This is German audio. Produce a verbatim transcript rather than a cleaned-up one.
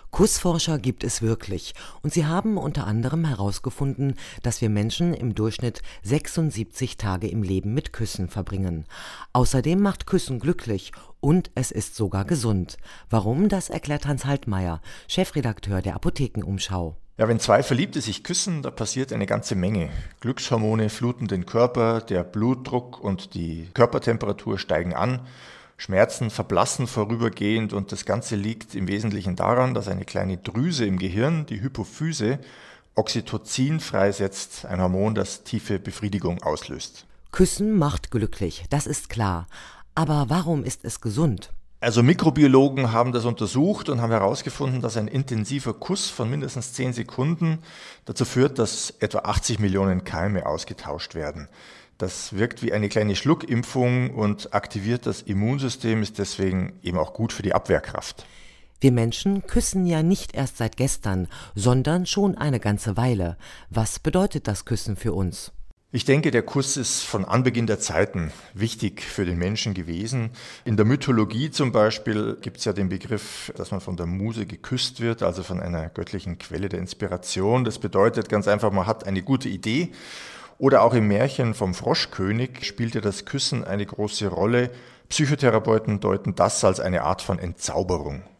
Kussforscher gibt es wirklich und sie haben unter anderem herausgefunden, dass wir Menschen im Durchschnitt sechsundsiebzig Tage im Leben mit Küssen verbringen. Außerdem macht Küssen glücklich und es ist sogar gesund. Warum, das erklärt Hans Haltmeier, Chefredakteur der Apothekenumschau. Ja, wenn zwei Verliebte sich küssen, da passiert eine ganze Menge. Glückshormone fluten den Körper, der Blutdruck und die Körpertemperatur steigen an. Schmerzen verblassen vorübergehend und das Ganze liegt im Wesentlichen daran, dass eine kleine Drüse im Gehirn, die Hypophyse, Oxytocin freisetzt, ein Hormon, das tiefe Befriedigung auslöst. Küssen macht glücklich, das ist klar. Aber warum ist es gesund? Also Mikrobiologen haben das untersucht und haben herausgefunden, dass ein intensiver Kuss von mindestens zehn Sekunden dazu führt, dass etwa achtzig Millionen Keime ausgetauscht werden. Das wirkt wie eine kleine Schluckimpfung und aktiviert das Immunsystem, ist deswegen eben auch gut für die Abwehrkraft. Wir Menschen küssen ja nicht erst seit gestern, sondern schon eine ganze Weile. Was bedeutet das Küssen für uns? Ich denke, der Kuss ist von Anbeginn der Zeiten wichtig für den Menschen gewesen. In der Mythologie zum Beispiel gibt es ja den Begriff, dass man von der Muse geküsst wird, also von einer göttlichen Quelle der Inspiration. Das bedeutet ganz einfach, man hat eine gute Idee. Oder auch im Märchen vom Froschkönig spielte das Küssen eine große Rolle. Psychotherapeuten deuten das als eine Art von Entzauberung.